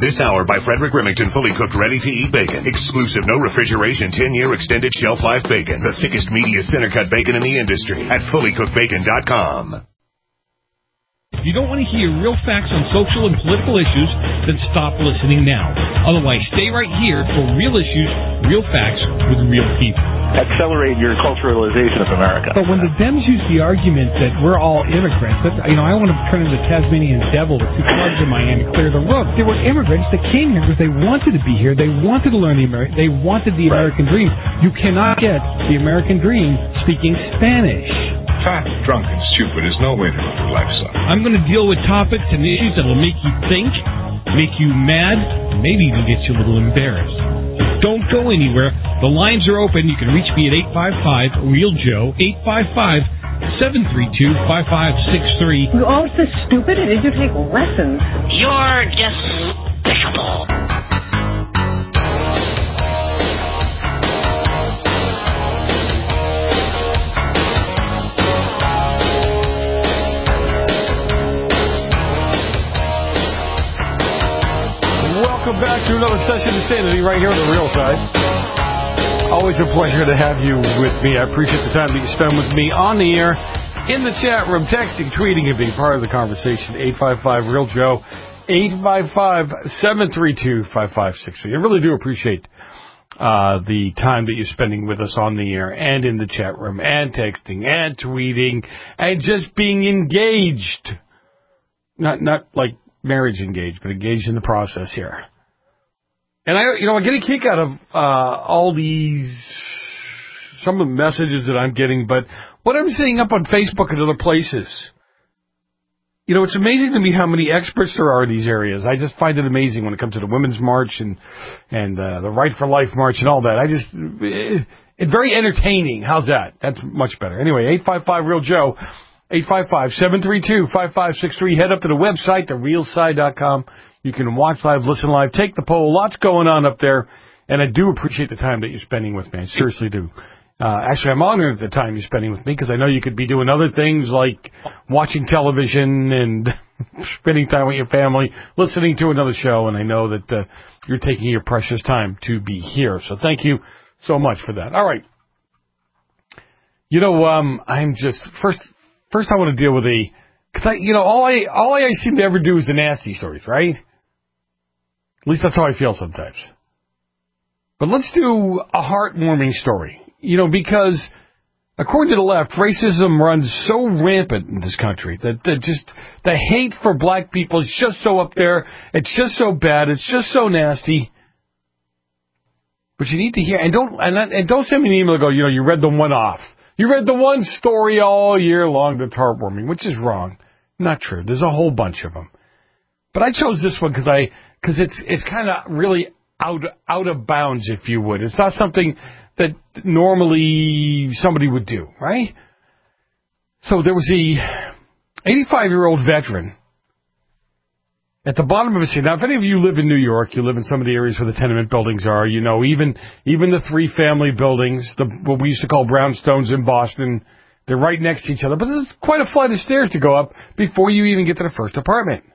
This hour by Frederick Remington, fully cooked, ready-to-eat bacon. Exclusive, no refrigeration, 10-year extended shelf life bacon. The thickest, meatiest center-cut bacon in the industry at fullycookedbacon.com. If you don't want to hear real facts on social and political issues, then stop listening now. Otherwise, stay right here for real issues, real facts with real people. Accelerate your culturalization of America. But when the Dems use the argument that we're all immigrants, I want to turn into the Tasmanian devil with two clubs in my hand and clear the roof. There were immigrants that came here because they wanted to be here. They wanted to learn they wanted the American dream. You cannot get the American dream speaking Spanish. Fat, drunk, and stupid is no way to live life, son. I'm going to deal with topics and issues that will make you think, make you mad, maybe even get you a little embarrassed. Don't go anywhere. The lines are open. You can reach me at 855-REAL-JOE, 855-732-5563. You're all so stupid, and did you take lessons? You're despicable. Welcome back to another session of Sanity right here on the Real Side. Always a pleasure to have you with me. I appreciate the time that you spend with me on the air, in the chat room, texting, tweeting, and being part of the conversation. 855-REAL-JOE, 855-732-5563. I really do appreciate the time that you're spending with us on the air and in the chat room and texting and tweeting and just being engaged. Not like marriage engaged, but engaged in the process here. And I get a kick out of all these, some of the messages that I'm getting, but what I'm seeing up on Facebook and other places, it's amazing to me how many experts there are in these areas. I just find it amazing when it comes to the Women's March and the Right for Life March and all that. It's very entertaining. How's that? That's much better. Anyway, 855-REAL-JOE, 855-732-5563. Head up to the website, therealside.com. You can watch live, listen live, take the poll. Lots going on up there, and I do appreciate the time that you're spending with me. I seriously do. Actually, I'm honored at the time you're spending with me because I know you could be doing other things like watching television and spending time with your family, listening to another show, and I know that you're taking your precious time to be here. So thank you so much for that. All right. I'm just first I want to deal with because all I seem to ever do is the nasty stories, right? At least that's how I feel sometimes. But let's do a heartwarming story. Because according to the left, racism runs so rampant in this country that the hate for black people is just so up there. It's just so bad. It's just so nasty. But you need to hear, and don't send me an email and go, you read the one off. You read the one story all year long that's heartwarming, which is wrong. Not true. There's a whole bunch of them. But I chose this one because it's kind of really out of bounds, if you would. It's not something that normally somebody would do, right? So there was a 85-year-old veteran at the bottom of a city. Now, if any of you live in New York, you live in some of the areas where the tenement buildings are, even the three-family buildings, what we used to call brownstones in Boston, they're right next to each other. But there's quite a flight of stairs to go up before you even get to the first apartment.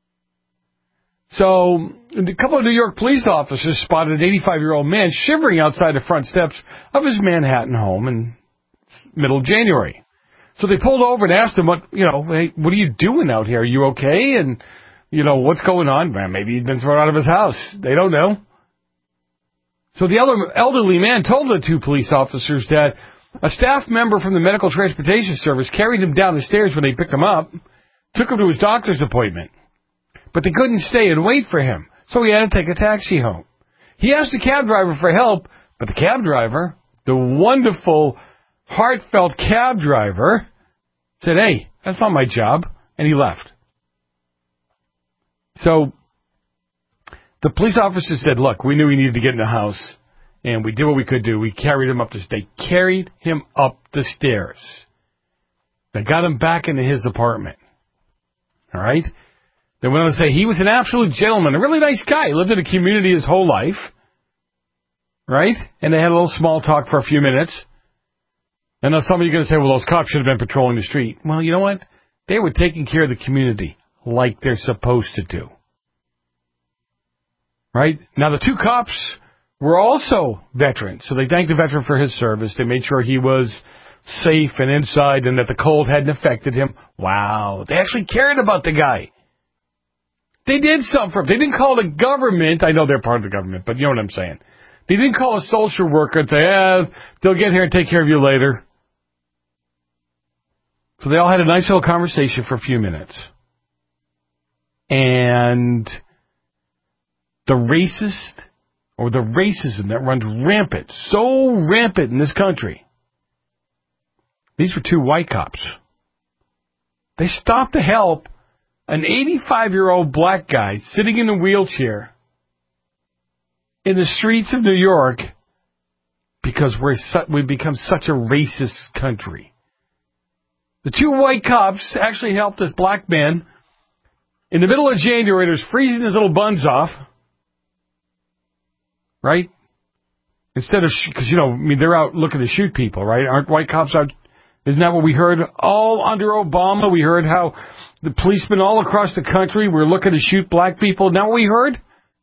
So a couple of New York police officers spotted an 85-year-old man shivering outside the front steps of his Manhattan home in middle of January. So they pulled over and asked him, hey, what are you doing out here? Are you okay? And, what's going on? Man, maybe he'd been thrown out of his house. They don't know. So the elderly man told the two police officers that a staff member from the Medical Transportation Service carried him down the stairs when they picked him up, took him to his doctor's appointment. But they couldn't stay and wait for him, so he had to take a taxi home. He asked the cab driver for help, but the cab driver, the wonderful, heartfelt cab driver, said, hey, that's not my job, and he left. So the police officer said, look, we knew he needed to get in the house, and we did what we could do. We carried him up the stairs. They carried him up the stairs. They got him back into his apartment. All right? They went on to say he was an absolute gentleman, a really nice guy. He lived in a community his whole life. Right? And they had a little small talk for a few minutes. And now some of you are going to say, well, those cops should have been patrolling the street. Well, you know what? They were taking care of the community like they're supposed to do. Right? Now, the 2 cops were also veterans, so they thanked the veteran for his service. They made sure he was safe and inside and that the cold hadn't affected him. Wow. They actually cared about the guy. They did something for him. They didn't call the government. I know they're part of the government, but you know what I'm saying. They didn't call a social worker and say, they'll get here and take care of you later. So they all had a nice little conversation for a few minutes. And the racist or the racism that runs rampant, so rampant in this country. These were 2 white cops. They stopped to help an 85-year-old black guy sitting in a wheelchair in the streets of New York because we've become such a racist country. The 2 white cops actually helped this black man in the middle of January. He was freezing his little buns off. Right? Instead of, because, they're out looking to shoot people, right? Aren't white cops out? Isn't that what we heard? All under Obama, we heard how the policemen all across the country were looking to shoot black people. Isn't that what we heard?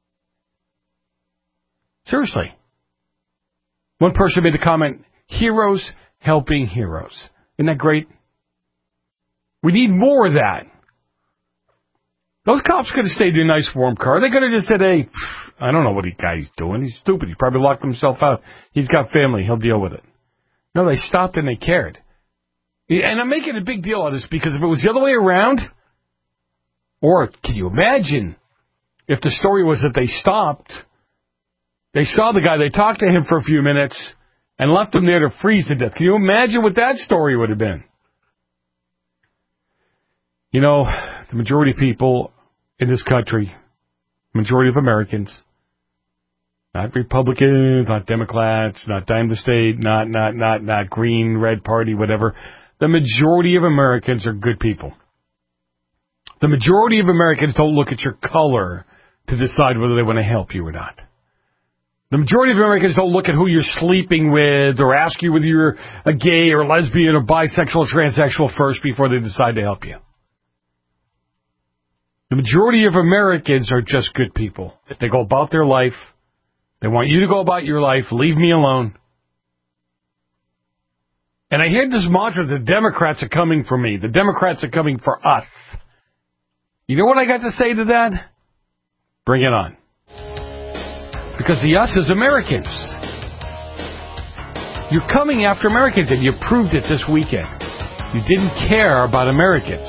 Seriously. One person made the comment, heroes helping heroes. Isn't that great? We need more of that. Those cops could have stayed in a nice warm car. They could have just said, hey, I don't know what the guy's doing. He's stupid. He probably locked himself out. He's got family. He'll deal with it. No, they stopped and they cared. And I'm making a big deal out of this because if it was the other way around, or can you imagine if the story was that they stopped, they saw the guy, they talked to him for a few minutes, and left him there to freeze to death. Can you imagine what that story would have been? The majority of people in this country, majority of Americans, not Republicans, not Democrats, not dime the state, not green, red party, whatever. The majority of Americans are good people. The majority of Americans don't look at your color to decide whether they want to help you or not. The majority of Americans don't look at who you're sleeping with or ask you whether you're a gay or lesbian or bisexual or transsexual first before they decide to help you. The majority of Americans are just good people. They go about their life. They want you to go about your life. Leave me alone. And I hear this mantra, the Democrats are coming for me. The Democrats are coming for us. You know what I got to say to that? Bring it on. Because the us is Americans. You're coming after Americans, and you proved it this weekend. You didn't care about Americans.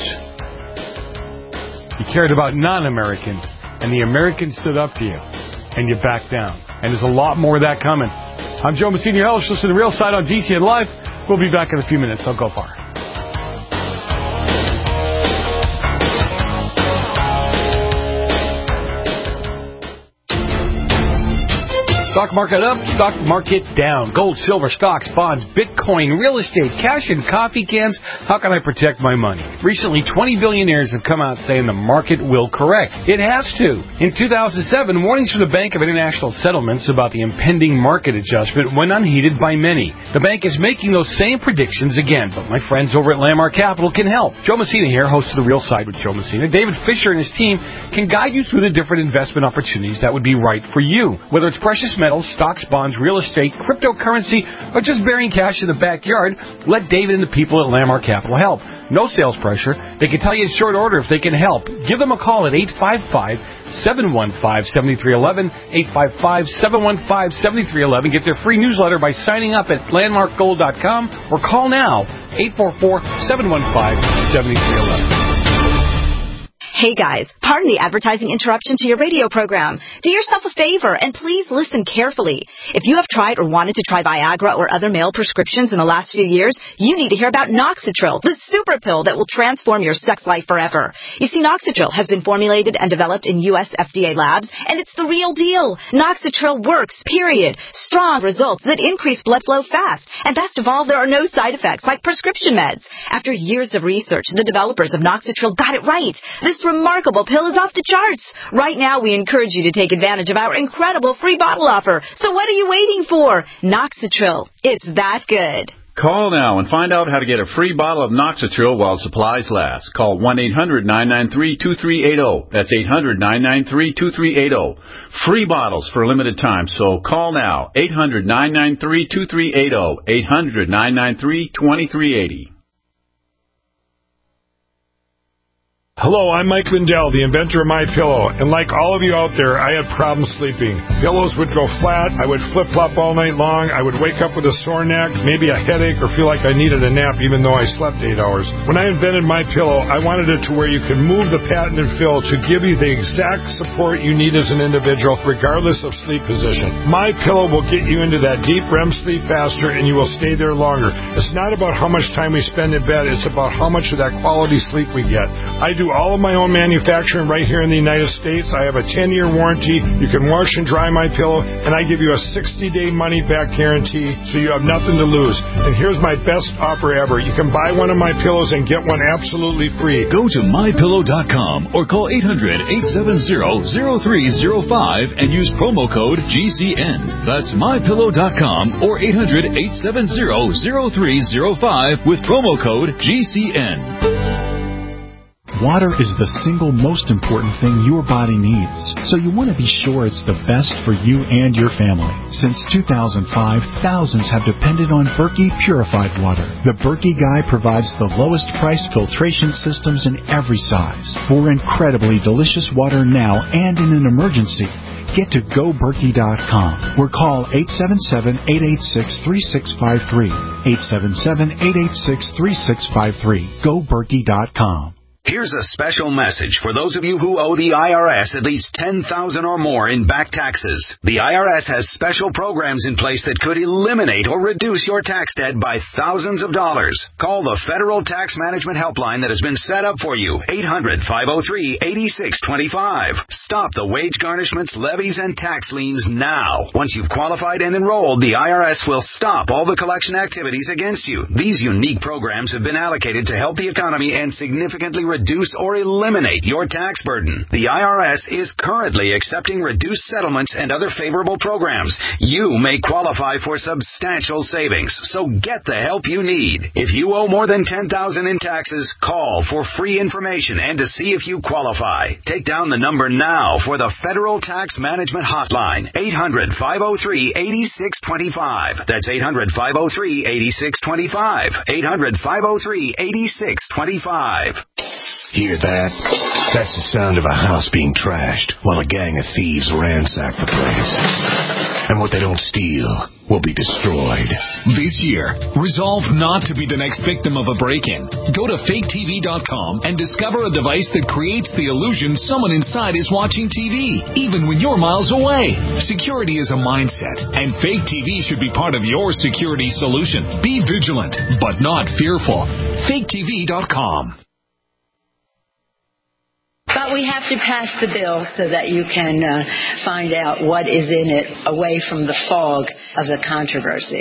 You cared about non-Americans, and the Americans stood up to you, and you backed down. And there's a lot more of that coming. I'm Joe Messina, your host. Listen to Real Side on GCN Live. We'll be back in a few minutes. Don't go far. Stock market up, stock market down. Gold, silver, stocks, bonds, Bitcoin, real estate, cash, and coffee cans. How can I protect my money? Recently, 20 billionaires have come out saying the market will correct. It has to. In 2007, warnings from the Bank of International Settlements about the impending market adjustment went unheeded by many. The bank is making those same predictions again, but my friends over at Landmark Capital can help. Joe Messina here, host of The Real Side with Joe Messina. David Fisher and his team can guide you through the different investment opportunities that would be right for you. Whether it's precious metals, stocks, bonds, real estate, cryptocurrency, or just burying cash in the backyard, let David and the people at Landmark Capital help. No sales pressure. They can tell you in short order if they can help. Give them a call at 855-715-7311, 855-715-7311. Get their free newsletter by signing up at landmarkgold.com or call now, 844-715-7311. Hey guys, pardon the advertising interruption to your radio program. Do yourself a favor and please listen carefully. If you have tried or wanted to try Viagra or other male prescriptions in the last few years, you need to hear about Noxitril, the super pill that will transform your sex life forever. You see, Noxitril has been formulated and developed in U.S. FDA labs, and it's the real deal. Noxitril works, period. Strong results that increase blood flow fast. And best of all, there are no side effects like prescription meds. After years of research, the developers of Noxitril got it right. This remarkable pill is off the charts. Right now, we encourage you to take advantage of our incredible free bottle offer. So what are you waiting for? Noxitril. It's that good. Call now and find out how to get a free bottle of Noxitril while supplies last. Call 1-800-993-2380. That's 800-993-2380. Free bottles for a limited time, so call now. 800-993-2380. 800-993-2380. Hello, I'm Mike Lindell, the inventor of MyPillow, and like all of you out there, I had problems sleeping. Pillows would go flat, I would flip-flop all night long, I would wake up with a sore neck, maybe a headache, or feel like I needed a nap even though I slept 8 hours. When I invented MyPillow, I wanted it to where you could move the patented fill to give you the exact support you need as an individual, regardless of sleep position. MyPillow will get you into that deep REM sleep faster, and you will stay there longer. It's not about how much time we spend in bed, it's about how much of that quality sleep we get. I do all of my own manufacturing right here in the United States. I have a 10-year warranty. You can wash and dry my pillow, and I give you a 60-day money-back guarantee, so you have nothing to lose. And here's my best offer ever. You can buy one of my pillows and get one absolutely free. Go to mypillow.com or call 800-870-0305 and use promo code GCN. That's mypillow.com or 800-870-0305 with promo code GCN. Water is the single most important thing your body needs, so you want to be sure it's the best for you and your family. Since 2005, thousands have depended on Berkey purified water. The Berkey Guy provides the lowest priced filtration systems in every size. For incredibly delicious water now and in an emergency, get to GoBerkey.com or call 877-886-3653. 877-886-3653. GoBerkey.com. Here's a special message for those of you who owe the IRS at least $10,000 or more in back taxes. The IRS has special programs in place that could eliminate or reduce your tax debt by thousands of dollars. Call the Federal Tax Management Helpline that has been set up for you, 800-503-8625. Stop the wage garnishments, levies, and tax liens now. Once you've qualified and enrolled, the IRS will stop all the collection activities against you. These unique programs have been allocated to help the economy and significantly reduce or eliminate your tax burden. The IRS is currently accepting reduced settlements and other favorable programs. You may qualify for substantial savings, so get the help you need. If you owe more than $10,000 in taxes, call for free information and to see if you qualify. Take down the number now for the Federal Tax Management Hotline, 800-503-8625. That's 800-503-8625. 800-503-8625. Hear that? That's the sound of a house being trashed while a gang of thieves ransack the place. And what they don't steal will be destroyed. This year, resolve not to be the next victim of a break-in. Go to faketv.com and discover a device that creates the illusion someone inside is watching TV, even when you're miles away. Security is a mindset, and Fake TV should be part of your security solution. Be vigilant, but not fearful. faketv.com. But we have to pass the bill so that you can find out what is in it away from the fog of the controversy.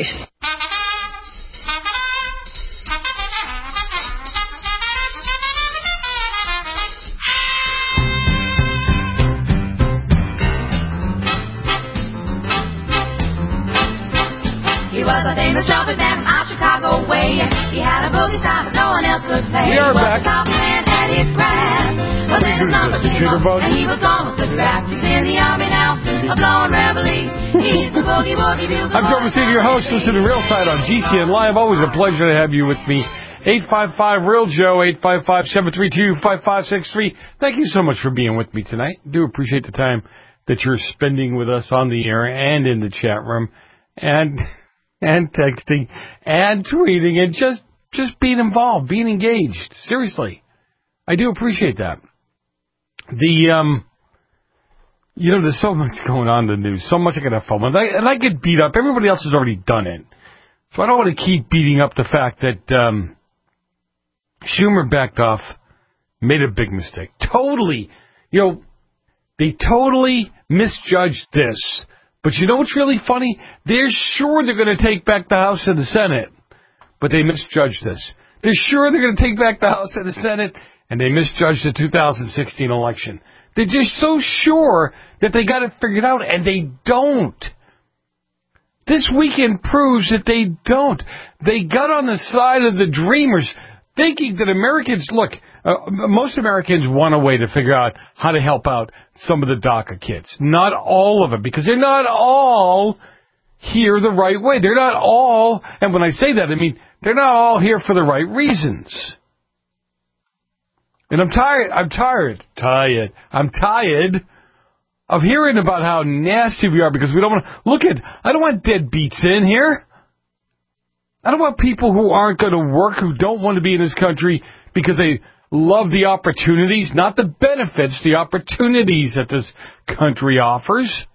He was a famous trumpet man from out Chicago way. He had a boogie style that no one else could play. We are back. He was the top man at his craft. But then his number came up, and he was gone with the draft. He's in the army now, a blowing reveille. He's the boogie woogie bugle. I'm Joe Messina, your host. Listen to Real Side on GCN Live. Always a pleasure to have you with me. 855-REAL-JOE, 855-732-5563. Thank you so much for being with me tonight. Do appreciate the time that you're spending with us on the air and in the chat room and texting and tweeting and just being involved, being engaged. Seriously. I do appreciate that. There's so much going on in the news, so much I got to follow, and I get beat up. Everybody else has already done it. So I don't want to keep beating up the fact that Schumer backed off, made a big mistake. Totally. They totally misjudged this. But you know what's really funny? They're sure they're going to take back the House and the Senate, but they misjudged this. They're sure they're going to take back the House and the Senate, and they misjudged the 2016 election. They're just so sure that they got it figured out, and they don't. This weekend proves that they don't. They got on the side of the dreamers, thinking that Americans, look, most Americans want a way to figure out how to help out some of the DACA kids. Not all of them, because they're not all here the right way. They're not all, and when I say that, I mean, they're not all here for the right reasons. And I'm tired of hearing about how nasty we are because we don't want to, I don't want deadbeats in here. I don't want people who aren't going to work, who don't want to be in this country because they love the opportunities, not the benefits, the opportunities that this country offers.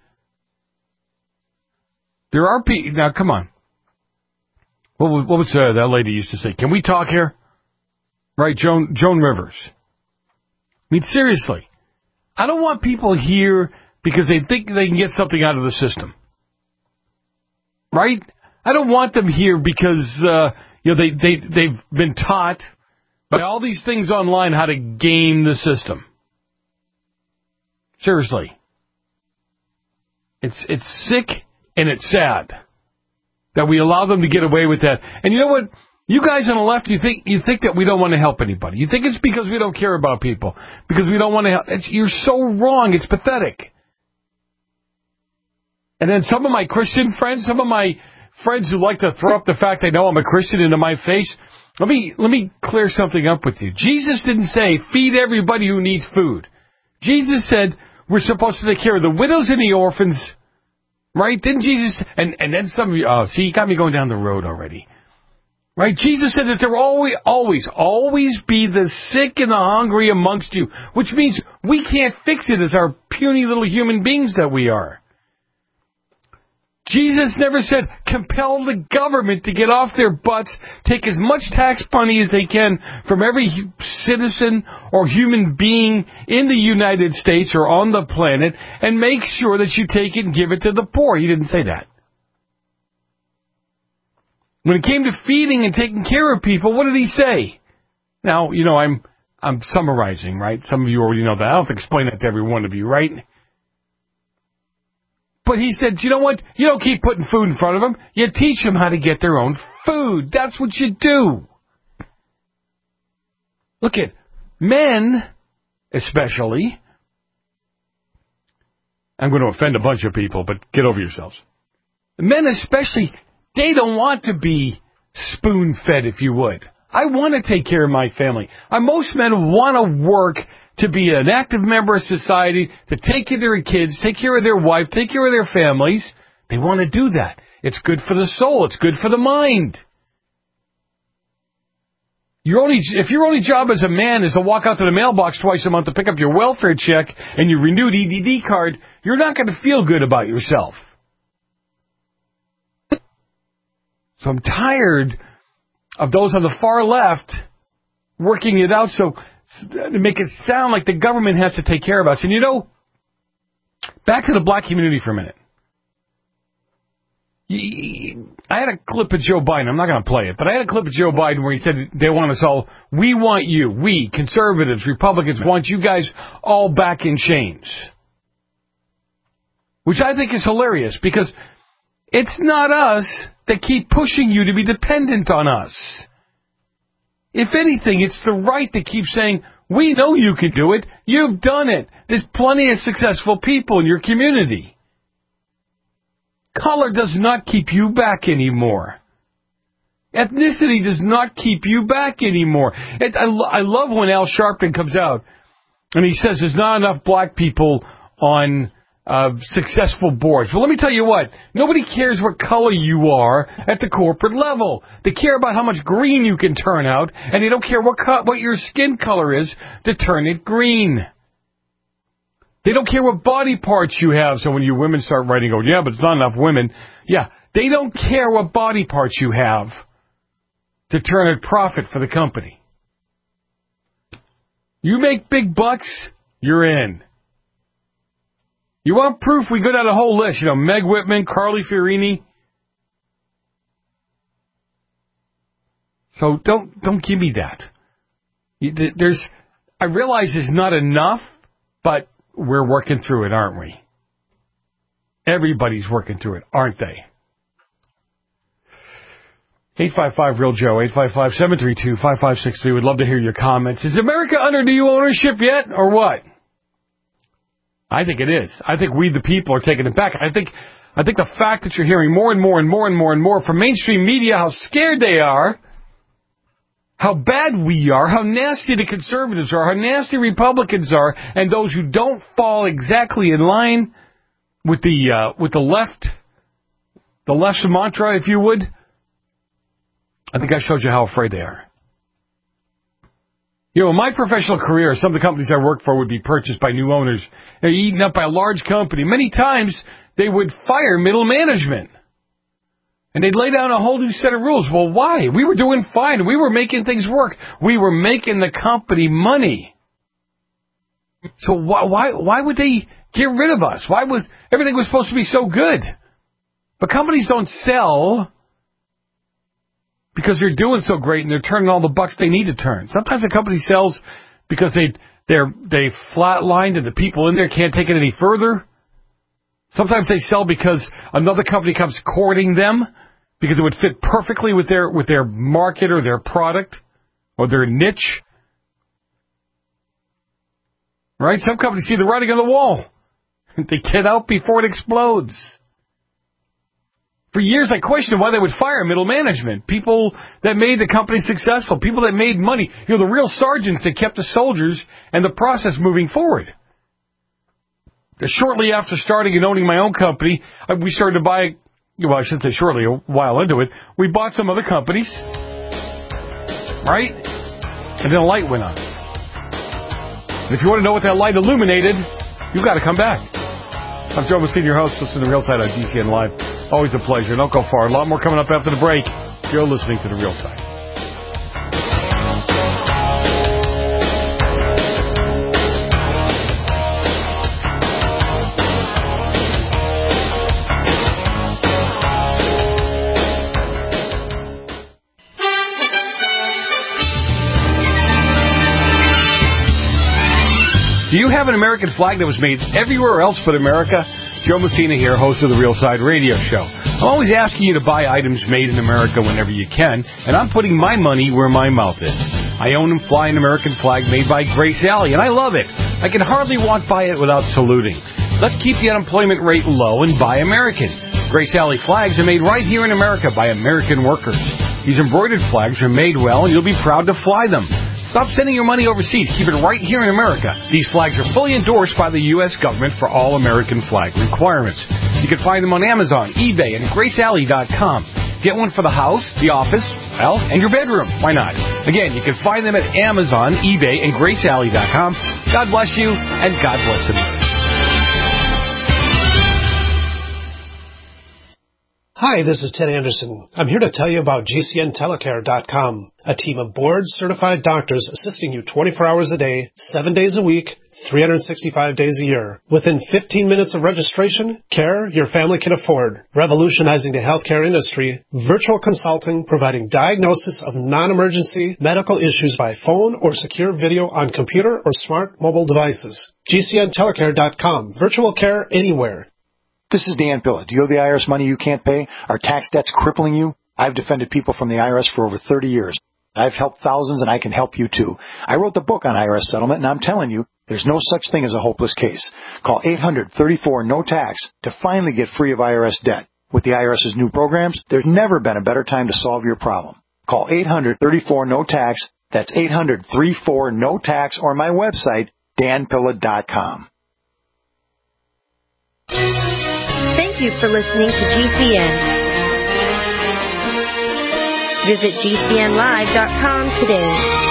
There are people, now come on. What was that lady used to say? Can we talk here? Right, Joan Rivers. I mean, seriously. I don't want people here because they think they can get something out of the system. Right? I don't want them here because, they've been taught by all these things online how to game the system. Seriously. It's sick and it's sad that we allow them to get away with that. And you know what? You guys on the left, you think that we don't want to help anybody. You think it's because we don't care about people, because we don't want to help. You're so wrong. It's pathetic. And then some of my Christian friends, some of my friends who like to throw up the fact they know I'm a Christian into my face, let me clear something up with you. Jesus didn't say feed everybody who needs food. Jesus said we're supposed to take care of the widows and the orphans. Right? Didn't Jesus? And then some of you, see, you got me going down the road already. Right? Jesus said that there will always be the sick and the hungry amongst you, which means we can't fix it as our puny little human beings that we are. Jesus never said compel the government to get off their butts, take as much tax money as they can from every citizen or human being in the United States or on the planet, and make sure that you take it and give it to the poor. He didn't say that. When it came to feeding and taking care of people, what did he say? Now, I'm summarizing, right? Some of you already know that. I don't have to explain that to every one of you, right? But he said, you know what? You don't keep putting food in front of them. You teach them how to get their own food. That's what you do. Look at men, especially. I'm going to offend a bunch of people, but get over yourselves. Men especially, they don't want to be spoon-fed, if you would. I want to take care of my family. Most men want to work to be an active member of society, to take care of their kids, take care of their wife, take care of their families. They want to do that. It's good for the soul. It's good for the mind. If your only job as a man is to walk out to the mailbox twice a month to pick up your welfare check and your renewed EDD card, you're not going to feel good about yourself. So I'm tired of those on the far left working it out to make it sound like the government has to take care of us. And back to the black community for a minute. I had a clip of Joe Biden. I'm not going to play it, but I had a clip of Joe Biden where he said they want us all, we, conservatives, Republicans, want you guys all back in chains. Which I think is hilarious because it's not us that keep pushing you to be dependent on us. If anything, it's the right that keeps saying, we know you can do it. You've done it. There's plenty of successful people in your community. Color does not keep you back anymore. Ethnicity does not keep you back anymore. I love when Al Sharpton comes out and he says there's not enough black people on successful boards. Well, let me tell you what. Nobody cares what color you are at the corporate level. They care about how much green you can turn out, and they don't care what your skin color is to turn it green. They don't care what body parts you have. So when you women start writing, yeah, but it's not enough women. Yeah, they don't care what body parts you have to turn a profit for the company. You make big bucks, you're in. You want proof? We go down a whole list. Meg Whitman, Carly Fiorina. So don't give me that. I realize it's not enough, but we're working through it, aren't we? Everybody's working through it, aren't they? 855-REAL-JOE, 855-732-5563. We'd love to hear your comments. Is America under new ownership yet, or what? I think it is. I think we, the people, are taking it back. I think the fact that you're hearing more and more from mainstream media how scared they are, how bad we are, how nasty the conservatives are, how nasty Republicans are, and those who don't fall exactly in line with the left's mantra, if you would. I think I showed you how afraid they are. You know, in my professional career, some of the companies I worked for would be purchased by new owners. They're eaten up by a large company. Many times, they would fire middle management. And they'd lay down a whole new set of rules. Well, why? We were doing fine. We were making things work. We were making the company money. So why would they get rid of us? Why was everything was supposed to be so good? But companies don't sell because they're doing so great and they're turning all the bucks they need to turn. Sometimes a company sells because they flatlined and the people in there can't take it any further. Sometimes they sell because another company comes courting them because it would fit perfectly with their market or their product or their niche. Right? Some companies see the writing on the wall. They get out before it explodes. For years, I questioned why they would fire middle management, people that made the company successful, people that made money, the real sergeants that kept the soldiers and the process moving forward. Shortly after starting and owning my own company, we started to buy, well, I shouldn't say shortly, a while into it, we bought some other companies, right? And then a light went on. And if you want to know what that light illuminated, you've got to come back. I'm Joe Messina, your host. Listen to Real Side on GCN Live. Always a pleasure. Don't go far. A lot more coming up after the break. You're listening to The Real Side. Do you have an American flag that was made everywhere else but America? Joe Messina here, host of the Real Side Radio Show. I'm always asking you to buy items made in America whenever you can, and I'm putting my money where my mouth is. I own and fly an American flag made by Grace Alley, and I love it. I can hardly walk by it without saluting. Let's keep the unemployment rate low and buy American. Grace Alley flags are made right here in America by American workers. These embroidered flags are made well, and you'll be proud to fly them. Stop sending your money overseas. Keep it right here in America. These flags are fully endorsed by the U.S. government for all American flag requirements. You can find them on Amazon, eBay, and GraceAlley.com. Get one for the house, the office, well, and your bedroom. Why not? Again, you can find them at Amazon, eBay, and GraceAlley.com. God bless you, and God bless America. Hi, this is Ted Anderson. I'm here to tell you about GCNTelecare.com, a team of board-certified doctors assisting you 24 hours a day, 7 days a week, 365 days a year. Within 15 minutes of registration, care your family can afford. Revolutionizing the healthcare industry, virtual consulting providing diagnosis of non-emergency medical issues by phone or secure video on computer or smart mobile devices. GCNTelecare.com, virtual care anywhere. This is Dan Pilla. Do you owe the IRS money you can't pay? Are tax debts crippling you? I've defended people from the IRS for over 30 years. I've helped thousands, and I can help you, too. I wrote the book on IRS settlement, and I'm telling you, there's no such thing as a hopeless case. Call 800-34-NO-TAX to finally get free of IRS debt. With the IRS's new programs, there's never been a better time to solve your problem. Call 800-34-NO-TAX. That's 800-34-NO-TAX, or my website, danpilla.com. Thank you for listening to GCN. Visit GCNlive.com today.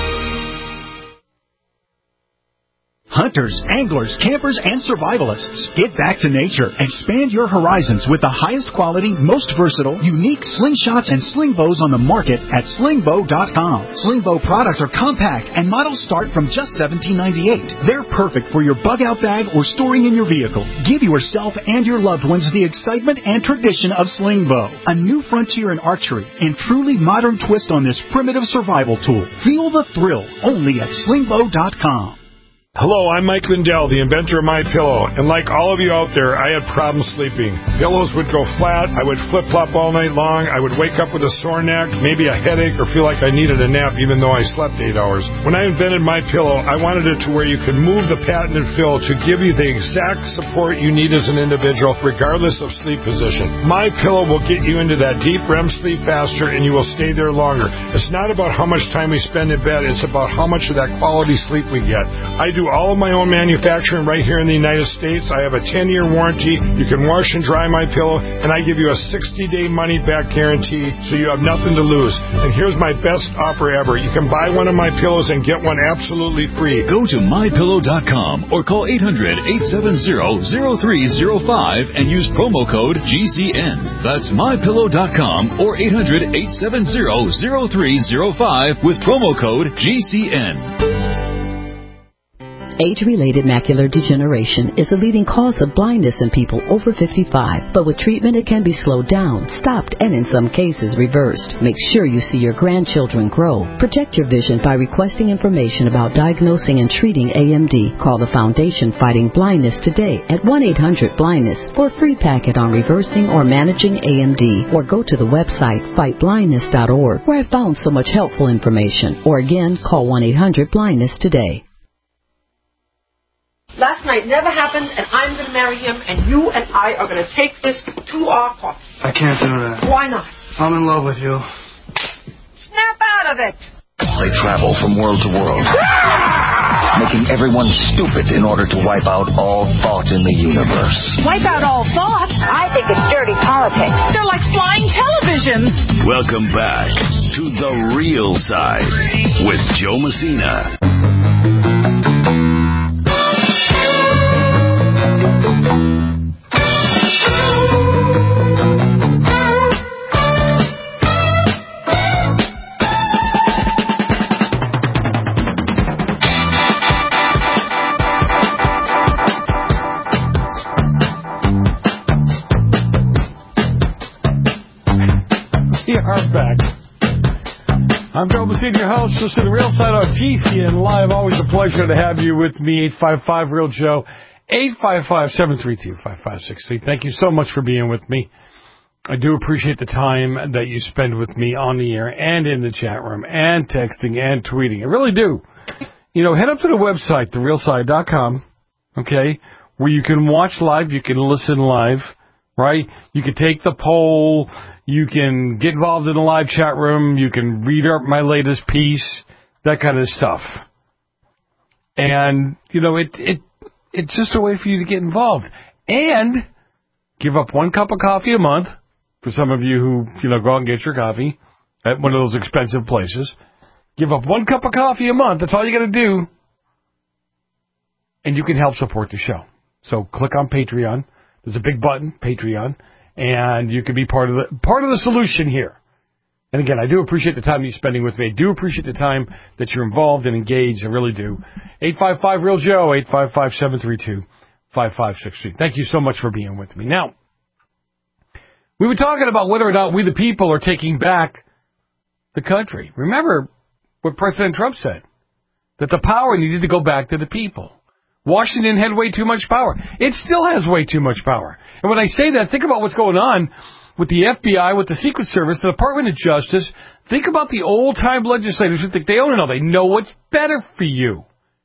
Hunters, anglers, campers, and survivalists. Get back to nature. Expand your horizons with the highest quality, most versatile, unique slingshots and sling bows on the market at slingbow.com. Slingbow products are compact and models start from just $17.98. They're perfect for your bug-out bag or storing in your vehicle. Give yourself and your loved ones the excitement and tradition of Slingbow, a new frontier in archery and truly modern twist on this primitive survival tool. Feel the thrill only at slingbow.com. Hello, I'm Mike Lindell, the inventor of MyPillow, and like all of you out there, I had problems sleeping. Pillows would go flat, I would flip-flop all night long, I would wake up with a sore neck, maybe a headache, or feel like I needed a nap even though I slept 8 hours. When I invented MyPillow, I wanted it to where you could move the patented fill to give you the exact support you need as an individual, regardless of sleep position. MyPillow will get you into that deep REM sleep faster, and you will stay there longer. It's not about how much time we spend in bed, it's about how much of that quality sleep we get. I do all of my own manufacturing right here in the United States. I have a 10-year warranty. You can wash and dry MyPillow, and I give you a 60-day money-back guarantee, so you have nothing to lose. And here's my best offer ever. You can buy one of my pillows and get one absolutely free. Go to MyPillow.com or call 800-870-0305 and use promo code GCN. That's MyPillow.com or 800-870-0305 with promo code GCN. Age-related macular degeneration is the leading cause of blindness in people over 55. But with treatment, it can be slowed down, stopped, and in some cases reversed. Make sure you see your grandchildren grow. Protect your vision by requesting information about diagnosing and treating AMD. Call the Foundation Fighting Blindness today at 1-800-BLINDNESS for a free packet on reversing or managing AMD. Or go to the website fightblindness.org, where I found so much helpful information. Or again, call 1-800-BLINDNESS today. Last night never happened, and I'm going to marry him, and you and I are going to take this to our court. I can't do that. Why not? I'm in love with you. Snap out of it! They travel from world to world, making everyone stupid in order to wipe out all thought in the universe. Wipe out all thought? I think it's dirty politics. They're like flying televisions. Welcome back to The Real Side with Joe Messina. Back. I'm Joe Messina, your host. Listen to The Real Side on GCN Live. Always a pleasure to have you with me. 855-REAL-JOE, 855-732-5563. Thank you so much for being with me. I do appreciate the time that you spend with me on the air and in the chat room and texting and tweeting. I really do. You know, head up to the website, therealside.com, okay, where you can watch live, you can listen live, right? You can take the poll. You can get involved in the live chat room. You can read up my latest piece, that kind of stuff. And, you know, it's just a way for you to get involved. And give up 1 cup of coffee a month for some of you who, you know, go out and get your coffee at one of those expensive places. Give up 1 cup of coffee a month. That's all you got to do. And you can help support the show. So click on Patreon. There's a big button, Patreon. And you can be part of the solution here. And again, I do appreciate the time you're spending with me. I do appreciate the time that you're involved and engaged. I really do. 855-REAL-JOE, 855-732-5563. Thank you so much for being with me. Now, we were talking about whether or not we the people are taking back the country. Remember what President Trump said, that the power needed to go back to the people. Washington had way too much power. It still has way too much power. And when I say that, think about what's going on with the FBI, with the Secret Service, the Department of Justice. Think about the old-time legislators who think they own it all. They know what's better for you.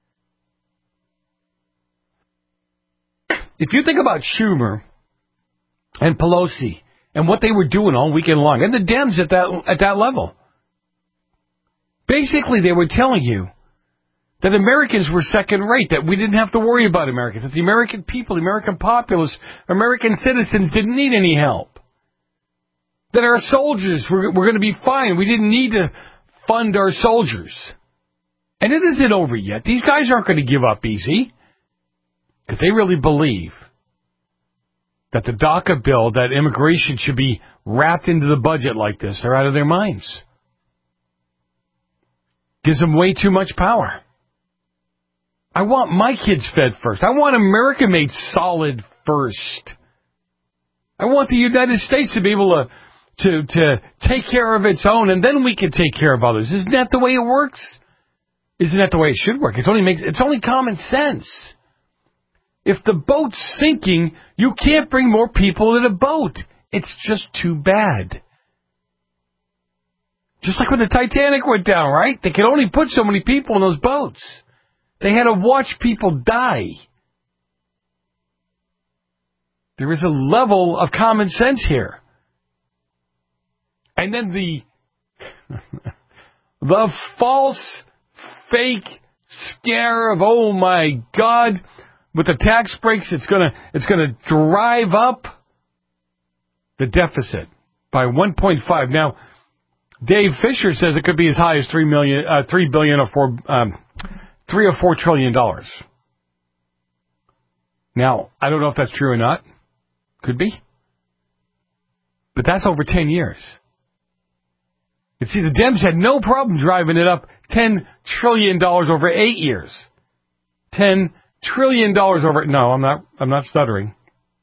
If you think about Schumer and Pelosi and what they were doing all weekend long, and the Dems at that level, basically they were telling you that Americans were second rate, that we didn't have to worry about Americans, that the American people, the American populace, American citizens didn't need any help, that our soldiers were going to be fine. We didn't need to fund our soldiers. And it isn't over yet. These guys aren't going to give up easy because they really believe that the DACA bill, that immigration should be wrapped into the budget like this. They're out of their minds. Gives them way too much power. I want my kids fed first. I want America made solid first. I want the United States to be able to take care of its own, and then we can take care of others. Isn't that the way it works? Isn't that the way it should work? It's only common sense. If the boat's sinking, you can't bring more people in a boat. It's just too bad. Just like when the Titanic went down, right? They could only put so many people in those boats. They had to watch people die. There is a level of common sense here. And then the false, fake scare of, oh my God, with the tax breaks, it's gonna drive up the deficit by 1.5. Now, Dave Fisher says it could be as high as $3 billion or $4 trillion. Now, I don't know if that's true or not. Could be. But that's over 10 years. You see, the Dems had no problem driving it up $10 trillion over 8 years. $10 trillion over... No, I'm not stuttering.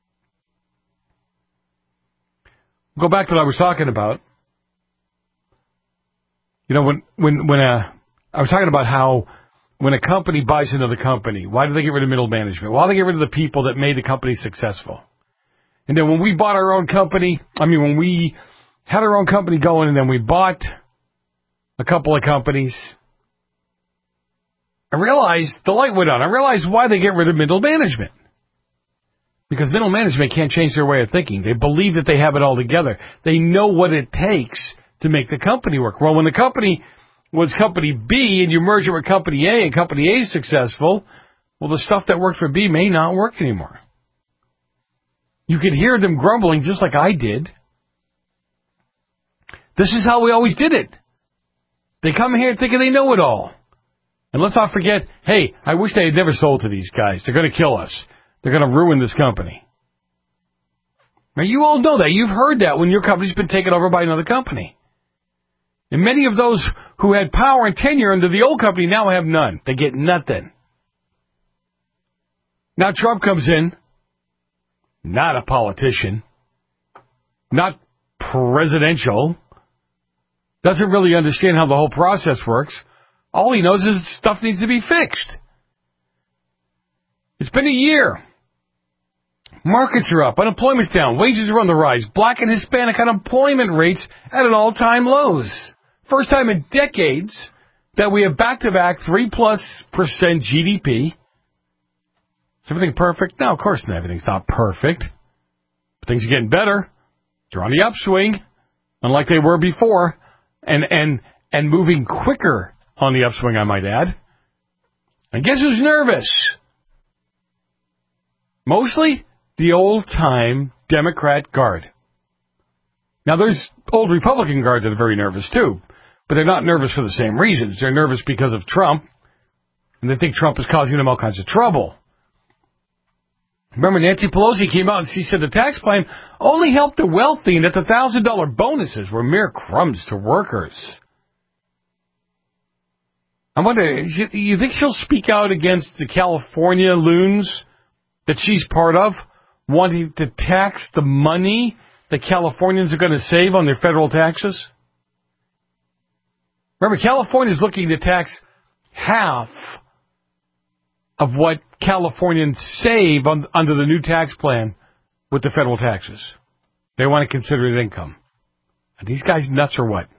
Go back to what I was talking about. You know, when I was talking about how when a company buys another company, why do they get rid of middle management? Why do they get rid of the people that made the company successful? And then when we bought our own company, when we had our own company going and then we bought a couple of companies, I realized the light went on. I realized why they get rid of middle management. Because middle management can't change their way of thinking. They believe that they have it all together. They know what it takes to make the company work. Well, when the company was Company B and you merge it with Company A and Company A is successful, well, the stuff that worked for B may not work anymore. You could hear them grumbling just like I did. This is how we always did it. They come here thinking they know it all. And let's not forget, hey, I wish they had never sold to these guys. They're going to kill us. They're going to ruin this company. Now, you all know that. You've heard that when your company's been taken over by another company. And many of those who had power and tenure under the old company now have none. They get nothing. Now Trump comes in, not a politician, not presidential, doesn't really understand how the whole process works. All he knows is stuff needs to be fixed. It's been a year. Markets are up, unemployment's down, wages are on the rise, black and Hispanic unemployment rates at an all-time lows. First time in decades that we have back-to-back 3+% GDP. Is everything perfect? No, of course not. Everything's not perfect. But things are getting better. They're on the upswing, unlike they were before, and moving quicker on the upswing, I might add. And guess who's nervous? Mostly the old-time Democrat guard. Now, there's old Republican guard that are very nervous, too. But they're not nervous for the same reasons. They're nervous because of Trump, and they think Trump is causing them all kinds of trouble. Remember, Nancy Pelosi came out and she said the tax plan only helped the wealthy and that the $1,000 bonuses were mere crumbs to workers. I wonder, you think she'll speak out against the California loons that she's part of, wanting to tax the money that Californians are going to save on their federal taxes? Remember, California's looking to tax half of what Californians save under the new tax plan with the federal taxes. They want to consider it income. Are these guys nuts or what?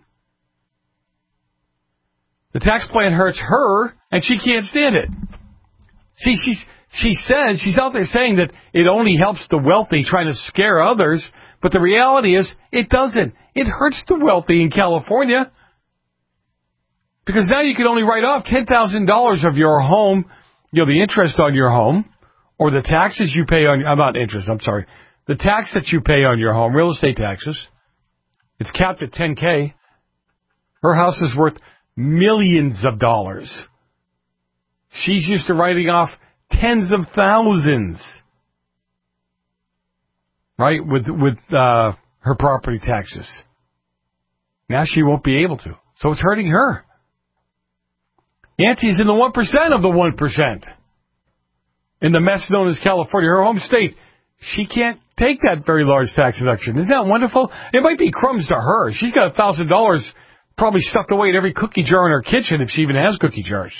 The tax plan hurts her, and she can't stand it. See, she says, she's out there saying that it only helps the wealthy, trying to scare others, but the reality is, it doesn't. It hurts the wealthy in California. Because now you can only write off $10,000 of your home, the interest on your home, or the taxes you pay on, the tax that you pay on your home, real estate taxes. It's capped at $10,000. Her house is worth millions of dollars. She's used to writing off tens of thousands, right, with her property taxes. Now she won't be able to. So it's hurting her. Nancy's in the 1% of the 1%. In the mess known as California, her home state, she can't take that very large tax deduction. Isn't that wonderful? It might be crumbs to her. She's got $1,000 probably stuffed away in every cookie jar in her kitchen if she even has cookie jars.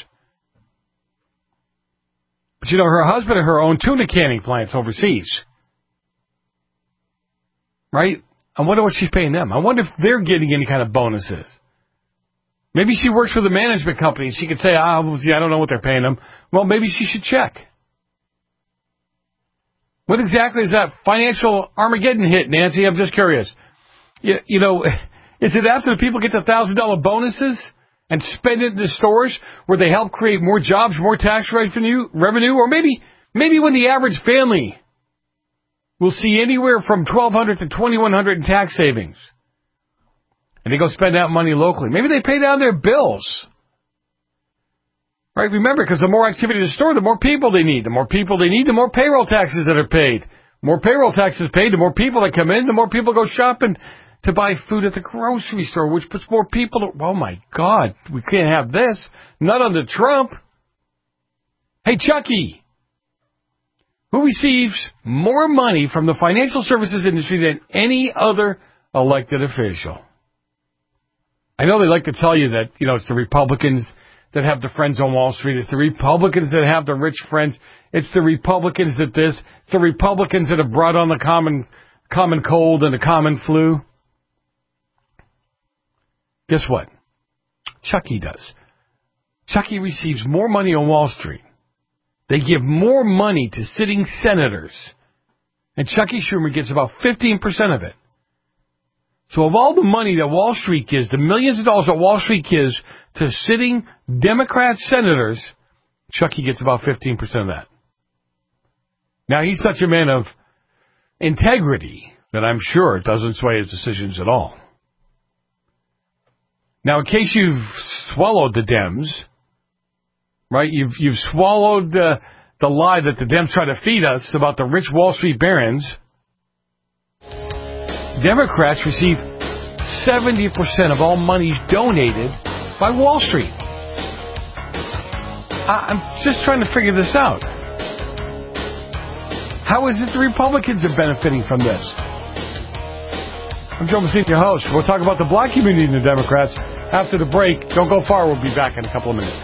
But her husband and her own tuna canning plants overseas. Right? I wonder what she's paying them. I wonder if they're getting any kind of bonuses. Maybe she works for the management company and she could say, I don't know what they're paying them. Well, maybe she should check. What exactly is that financial Armageddon hit, Nancy? I'm just curious. Is it after the people get the $1,000 bonuses and spend it in the stores where they help create more jobs, more tax revenue? Or maybe when the average family will see anywhere from $1,200 to $2,100 in tax savings. And they go spend that money locally. Maybe they pay down their bills. Right? Remember, because the more activity in the store, the more people they need. The more people they need, the more payroll taxes that are paid. More payroll taxes paid, the more people that come in, the more people go shopping to buy food at the grocery store, which puts more people... Oh, my God. We can't have this. Not under Trump. Hey, Chucky. Who receives more money from the financial services industry than any other elected official? I know they like to tell you that, it's the Republicans that have the friends on Wall Street. It's the Republicans that have the rich friends. It's the Republicans that this. It's the Republicans that have brought on the common cold and the common flu. Guess what? Chucky does. Chucky receives more money on Wall Street. They give more money to sitting senators. And Chucky Schumer gets about 15% of it. So of all the money that Wall Street gives, the millions of dollars that Wall Street gives to sitting Democrat senators, Chucky gets about 15% of that. Now, he's such a man of integrity that I'm sure it doesn't sway his decisions at all. Now, in case you've swallowed the Dems, right, you've swallowed the lie that the Dems try to feed us about the rich Wall Street barons, Democrats receive 70% of all money donated by Wall Street. I'm just trying to figure this out. How is it the Republicans are benefiting from this? I'm Joe Messina, your host. We'll talk about the black community and the Democrats after the break. Don't go far. We'll be back in a couple of minutes.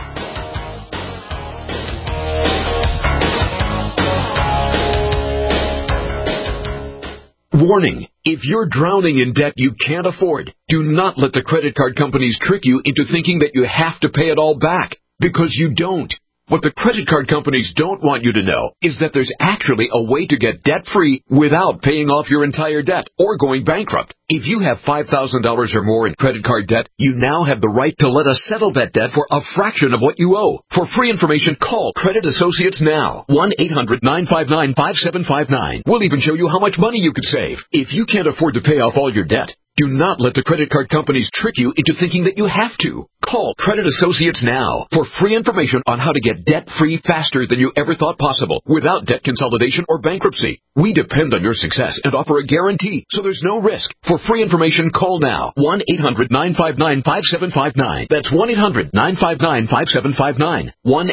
Warning, if you're drowning in debt you can't afford, do not let the credit card companies trick you into thinking that you have to pay it all back, because you don't. What the credit card companies don't want you to know is that there's actually a way to get debt-free without paying off your entire debt or going bankrupt. If you have $5,000 or more in credit card debt, you now have the right to let us settle that debt for a fraction of what you owe. For free information, call Credit Associates now. 1-800-959-5759. We'll even show you how much money you could save. If you can't afford to pay off all your debt, do not let the credit card companies trick you into thinking that you have to. Call Credit Associates now for free information on how to get debt-free faster than you ever thought possible without debt consolidation or bankruptcy. We depend on your success and offer a guarantee, so there's no risk. For free information, call now. 1-800-959-5759. That's 1-800-959-5759.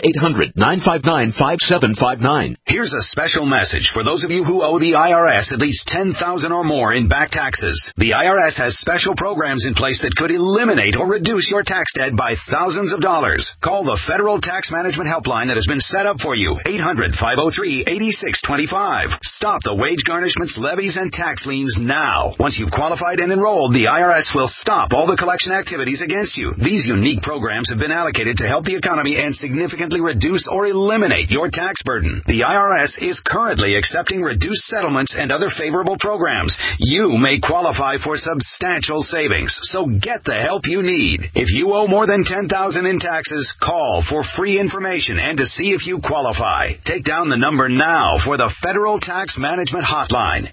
1-800-959-5759. Here's a special message for those of you who owe the IRS at least $10,000 or more in back taxes. The IRS has special programs in place that could eliminate or reduce your tax debt by thousands of dollars. Call the Federal Tax Management Helpline that has been set up for you. 800-503-8625. Stop the wage garnishments, levies, and tax liens now. Once you've qualified and enrolled, the IRS will stop all the collection activities against you. These unique programs have been allocated to help the economy and significantly reduce or eliminate your tax burden. The IRS is currently accepting reduced settlements and other favorable programs. You may qualify for substantial savings, so get the help you need. If you owe more than $10,000 in taxes, call for free information and to see if you qualify. Take down the number now for the Federal Tax Management Hotline.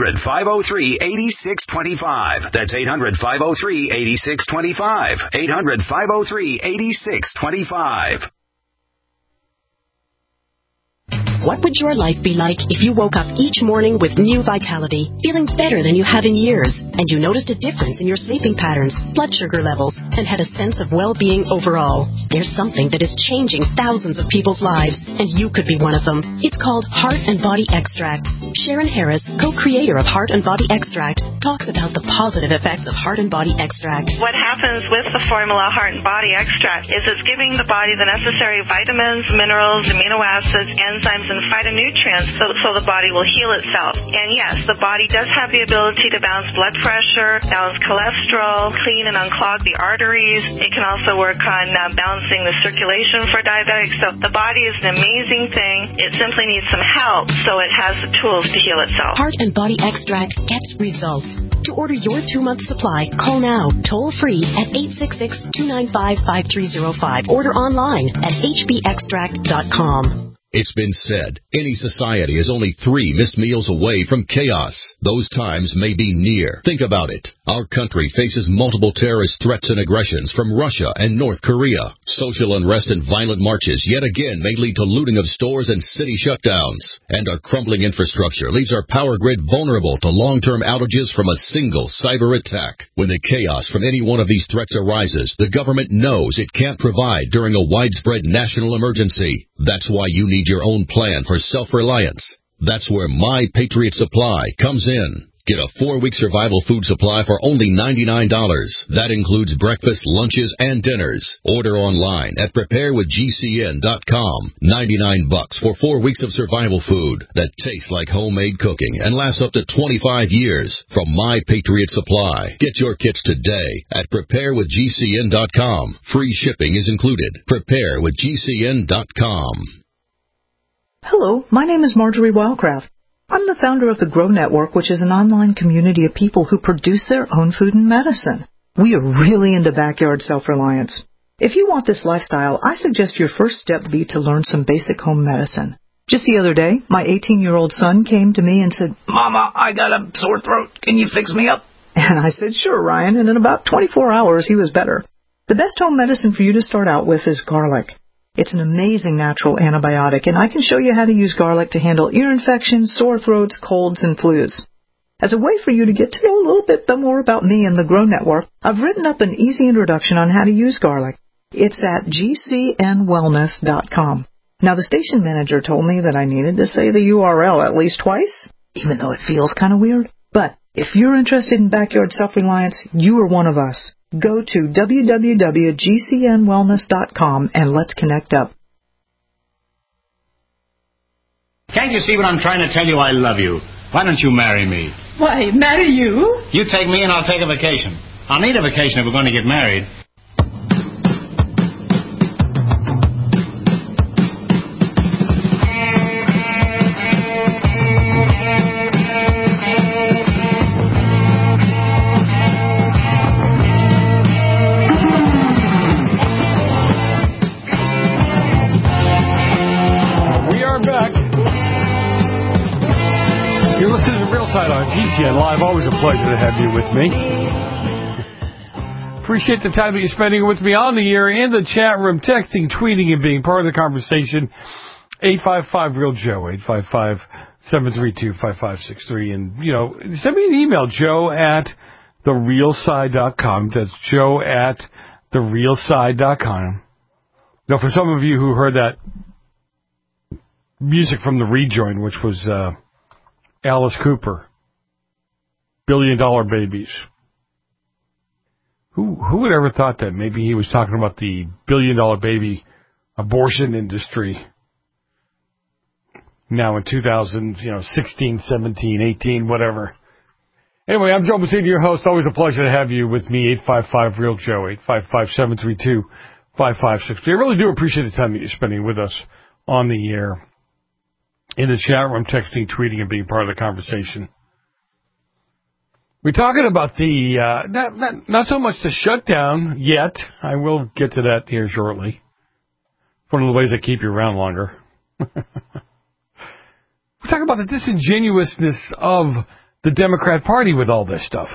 800-503-8625. That's 800-503-8625. 800-503-8625. What would your life be like if you woke up each morning with new vitality, feeling better than you have in years, and you noticed a difference in your sleeping patterns, blood sugar levels, and had a sense of well-being overall? There's something that is changing thousands of people's lives, and you could be one of them. It's called Heart and Body Extract. Sharon Harris, co-creator of Heart and Body Extract, talks about the positive effects of Heart and Body Extract. What happens with the formula Heart and Body Extract is it's giving the body the necessary vitamins, minerals, amino acids, enzymes, and phytonutrients so the body will heal itself. And yes, the body does have the ability to balance blood pressure, balance cholesterol, clean and unclog the arteries. It can also work on balancing the circulation for diabetics. So the body is an amazing thing. It simply needs some help so it has the tools to heal itself. Heart and Body Extract gets results. To order your 2-month supply, call now, toll free at 866-295-5305. Order online at hbextract.com. It's been said, any society is only 3 missed meals away from chaos. Those times may be near. Think about it. Our country faces multiple terrorist threats and aggressions from Russia and North Korea. Social unrest and violent marches yet again may lead to looting of stores and city shutdowns. And our crumbling infrastructure leaves our power grid vulnerable to long-term outages from a single cyber attack. When the chaos from any one of these threats arises, the government knows it can't provide during a widespread national emergency. That's why you need your own plan for self-reliance. That's where My Patriot Supply comes in. Get a 4-week survival food supply for only $99. That includes breakfast, lunches, and dinners. Order online at preparewithgcn.com. $99 for 4 weeks of survival food that tastes like homemade cooking and lasts up to 25 years from My Patriot Supply. Get your kits today at preparewithgcn.com. Free shipping is included. Preparewithgcn.com. Hello, my name is Marjorie Wildcraft. I'm the founder of the Grow Network, which is an online community of people who produce their own food and medicine. We are really into backyard self-reliance. If you want this lifestyle, I suggest your first step be to learn some basic home medicine. Just the other day, my 18-year-old son came to me and said, "Mama, I got a sore throat. Can you fix me up?" And I said, "Sure, Ryan," and in about 24 hours, he was better. The best home medicine for you to start out with is garlic. It's an amazing natural antibiotic, and I can show you how to use garlic to handle ear infections, sore throats, colds, and flus. As a way for you to get to know a little bit more about me and the Grow Network, I've written up an easy introduction on how to use garlic. It's at gcnwellness.com. Now, the station manager told me that I needed to say the URL at least twice, even though it feels kind of weird. But if you're interested in backyard self-reliance, you are one of us. Go to www.gcnwellness.com and let's connect up. Can't you see what I'm trying to tell you? I love you. Why don't you marry me? Why, marry you? You take me and I'll take a vacation. I'll need a vacation if we're going to get married. GCN Live, always a pleasure to have you with me. Appreciate the time that you're spending with me on the air, in the chat room, texting, tweeting, and being part of the conversation. 855-REAL-JOE, 855-732-5563. And, send me an email, joe@therealside.com. That's joe@therealside.com. Now, for some of you who heard that music from The Rejoin, which was Alice Cooper, $1 billion babies. Who would ever thought that? Maybe he was talking about the $1 billion baby abortion industry. Now in 2016, 17, 18, whatever. Anyway, I'm Joe Messina, your host. Always a pleasure to have you with me. 855-REAL-JOE, 855-732-5563. I really do appreciate the time that you're spending with us on the air, in the chat room, texting, tweeting, and being part of the conversation. We're talking about the, not so much the shutdown yet. I will get to that here shortly. One of the ways that keep you around longer. We're talking about the disingenuousness of the Democrat Party with all this stuff.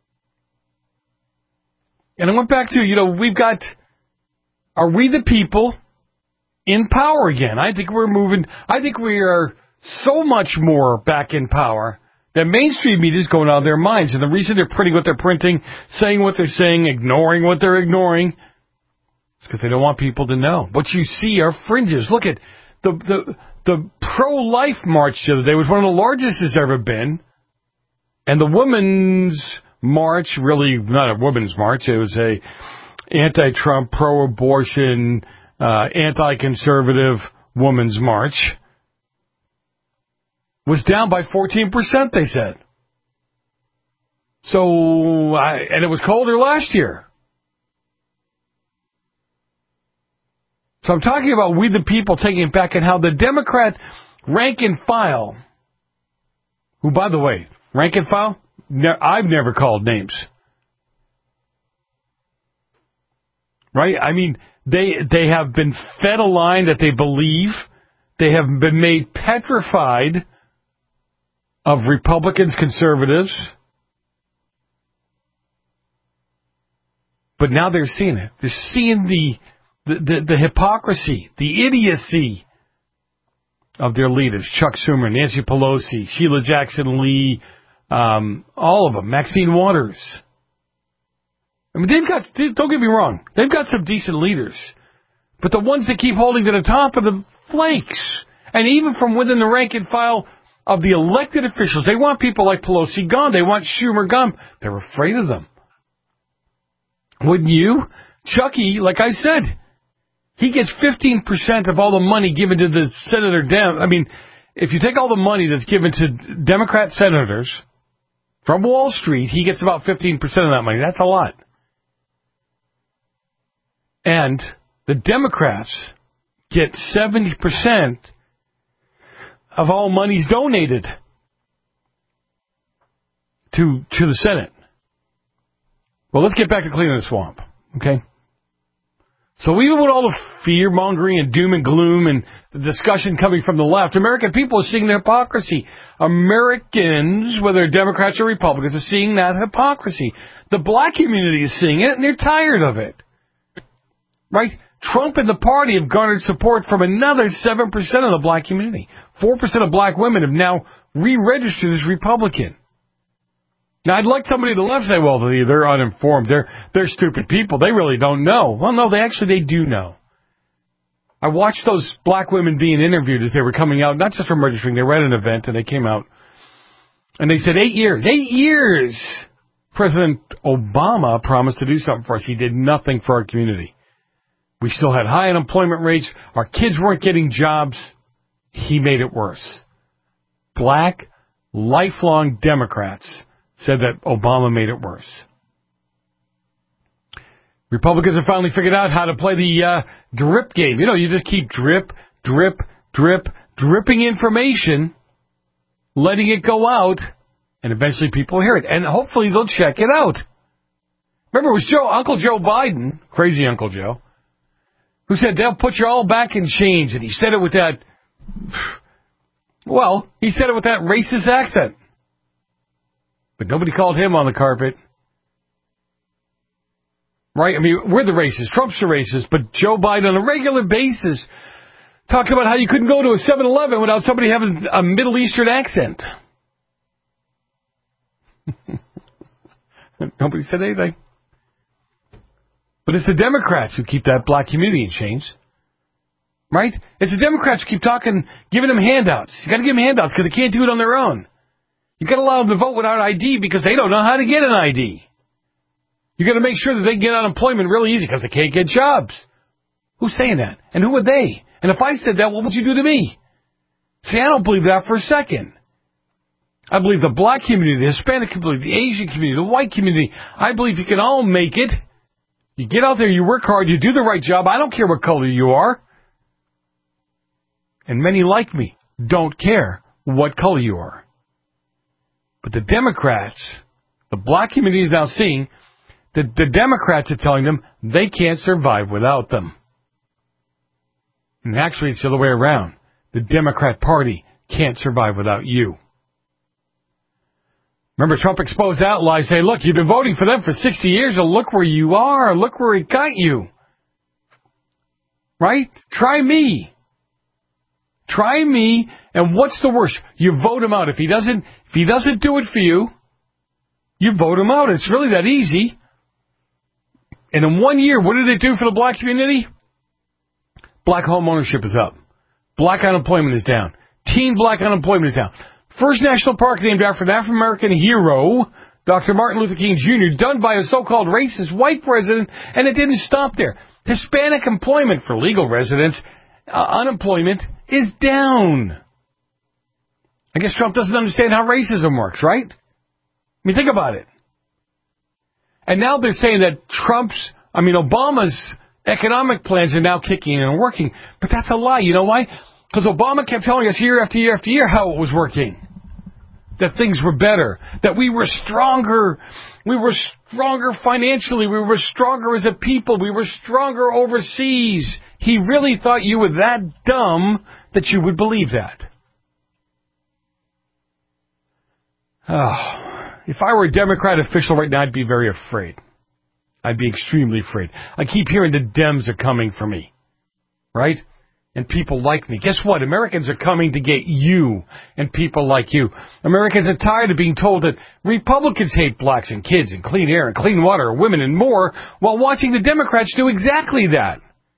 And I went back to, are we the people in power again? I think we are so much more back in power that mainstream media is going out of their minds. And the reason they're printing what they're printing, saying what they're saying, ignoring what they're ignoring, it's because they don't want people to know. What you see are fringes. Look at the pro-life march the other day was one of the largest it's ever been. And the women's march, really not a women's march, it was a anti-Trump, pro-abortion, anti-conservative women's march, was down by 14%, they said. So, and it was colder last year. So I'm talking about we the people taking it back and how the Democrat rank and file, who, by the way, rank and file, I've never called names. Right? I mean, they have been fed a line that they believe. They have been made petrified of Republicans, conservatives. But now they're seeing it. They're seeing the hypocrisy, the idiocy of their leaders. Chuck Schumer, Nancy Pelosi, Sheila Jackson Lee, all of them, Maxine Waters. I mean, don't get me wrong, they've got some decent leaders. But the ones that keep holding to the top are the flakes. And even from within the rank and file of the elected officials, they want people like Pelosi gone. They want Schumer gone. They're afraid of them. Wouldn't you? Chucky, like I said, he gets 15% of all the money given to the senator. I mean, if you take all the money that's given to Democrat senators from Wall Street, he gets about 15% of that money. That's a lot. And the Democrats get 70% of all monies donated to the Senate. Well, let's get back to cleaning the swamp, okay? So even with all the fear-mongering and doom and gloom and the discussion coming from the left, American people are seeing the hypocrisy. Americans, whether Democrats or Republicans, are seeing that hypocrisy. The black community is seeing it, and they're tired of it. Right? Trump and the party have garnered support from another 7% of the black community. 4% of black women have now re-registered as Republican. Now, I'd like somebody to the left say, well, they're uninformed. They're stupid people. They really don't know. Well, no, they do know. I watched those black women being interviewed as they were coming out, not just from registering. They were at an event, and they came out. And they said, 8 years. 8 years! President Obama promised to do something for us. He did nothing for our community. We still had high unemployment rates. Our kids weren't getting jobs. He made it worse. Black, lifelong Democrats said that Obama made it worse. Republicans have finally figured out how to play the drip game. You know, you just keep dripping information, letting it go out, and eventually people hear it. And hopefully they'll check it out. Remember, it was Uncle Joe Biden, crazy Uncle Joe, who said they'll put you all back in chains. And he said it with that, racist accent. But nobody called him on the carpet. Right? I mean, we're the racists. Trump's the racist. But Joe Biden on a regular basis talked about how you couldn't go to a 7-Eleven without somebody having a Middle Eastern accent. Nobody said anything. But it's the Democrats who keep that black community in chains. Right? It's the Democrats who keep giving them handouts. You got to give them handouts because they can't do it on their own. You got to allow them to vote without ID because they don't know how to get an ID. You got to make sure that they get unemployment really easy because they can't get jobs. Who's saying that? And who are they? And if I said that, what would you do to me? See, I don't believe that for a second. I believe the black community, the Hispanic community, the Asian community, the white community, I believe you can all make it. You get out there, you work hard, you do the right job. I don't care what color you are. And many like me don't care what color you are. But the Democrats, the black community is now seeing that the Democrats are telling them they can't survive without them. And actually, it's the other way around. The Democrat Party can't survive without you. Remember, Trump exposed outliers, saying, look, you've been voting for them for 60 years, and look where you are. Look where it got you. Right? Try me. Try me, and what's the worst? You vote him out. If he doesn't do it for you, you vote him out. It's really that easy. And in 1 year, what did it do for the black community? Black home ownership is up. Black unemployment is down. Teen black unemployment is down. First national park named after an African-American hero, Dr. Martin Luther King Jr., done by a so-called racist white president, and it didn't stop there. Hispanic employment for legal residents, unemployment is down. I guess Trump doesn't understand how racism works, right? I mean, think about it. And now they're saying that Obama's economic plans are now kicking in and working. But that's a lie. You know why? Because Obama kept telling us year after year after year how it was working. That things were better. That we were stronger. We were stronger financially. We were stronger as a people. We were stronger overseas. He really thought you were that dumb that you would believe that. Oh, if I were a Democrat official right now, I'd be very afraid. I'd be extremely afraid. I keep hearing the Dems are coming for me, right? And people like me. Guess what? Americans are coming to get you and people like you. Americans are tired of being told that Republicans hate blacks and kids and clean air and clean water, women and more, while watching the Democrats do exactly that.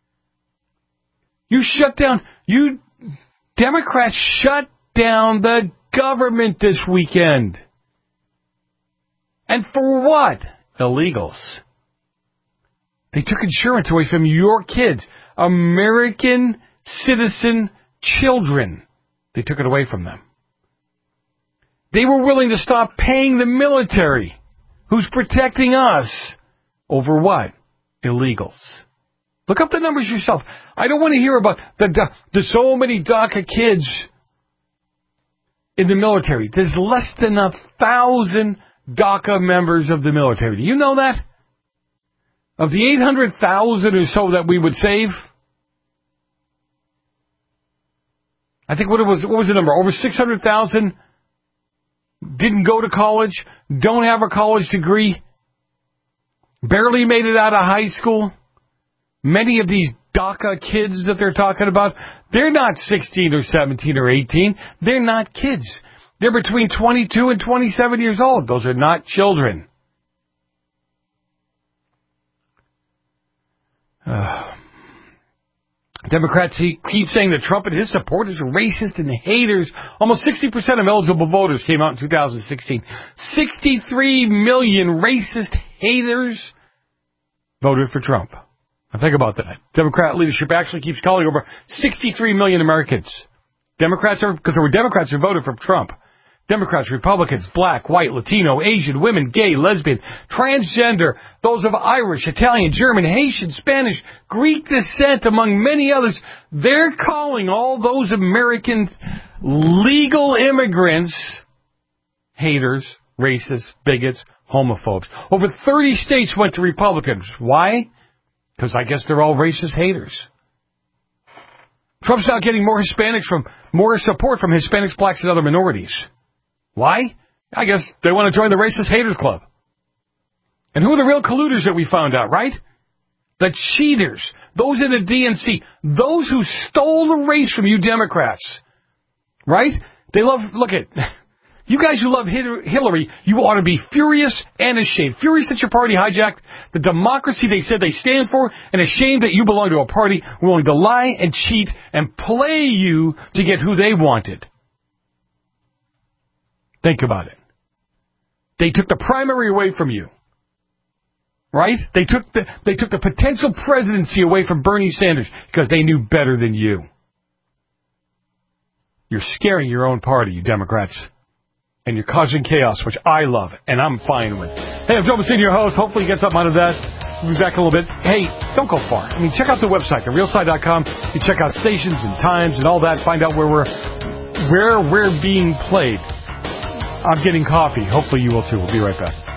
You Democrats shut down the government this weekend. And for what? Illegals. They took insurance away from your kids. American citizen children. They took it away from them. They were willing to stop paying the military, who's protecting us, over what? Illegals. Look up the numbers yourself. I don't want to hear about the so many DACA kids in the military. There's less than 1,000 DACA members of the military. Do you know that? Of the 800,000 or so that we would save, I think what was the number? Over 600,000 didn't go to college, don't have a college degree, barely made it out of high school. Many of these DACA kids that they're talking about, they're not 16 or 17 or 18. They're not kids. They're between 22 and 27 years old. Those are not children. Democrats keep saying that Trump and his supporters are racist and haters. Almost 60% of eligible voters came out in 2016. 63 million racist haters voted for Trump. Now think about that. Democrat leadership actually keeps calling over 63 million Americans. Because there were Democrats who voted for Trump. Democrats, Republicans, black, white, Latino, Asian, women, gay, lesbian, transgender, those of Irish, Italian, German, Haitian, Spanish, Greek descent, among many others. They're calling all those American legal immigrants haters, racists, bigots, homophobes. Over 30 states went to Republicans. Why? Because I guess they're all racist haters. Trump's now getting more support from Hispanics, blacks, and other minorities. Why? I guess they want to join the racist haters club. And who are the real colluders that we found out, right? The cheaters. Those in the DNC. Those who stole the race from you Democrats. Right? You guys who love Hillary, you ought to be furious and ashamed. Furious that your party hijacked the democracy they said they stand for, and ashamed that you belong to a party willing to lie and cheat and play you to get who they wanted. Think about it. They took the primary away from you. Right? They took the potential presidency away from Bernie Sanders because they knew better than you. You're scaring your own party, you Democrats. And you're causing chaos, which I love, and I'm fine with. Hey, I'm Joe Messina, your host. Hopefully you get something out of that. We'll be back in a little bit. Hey, don't go far. Check out the website, therealside.com. You check out stations and times and all that. Find out where we're being played. I'm getting coffee. Hopefully you will too. We'll be right back.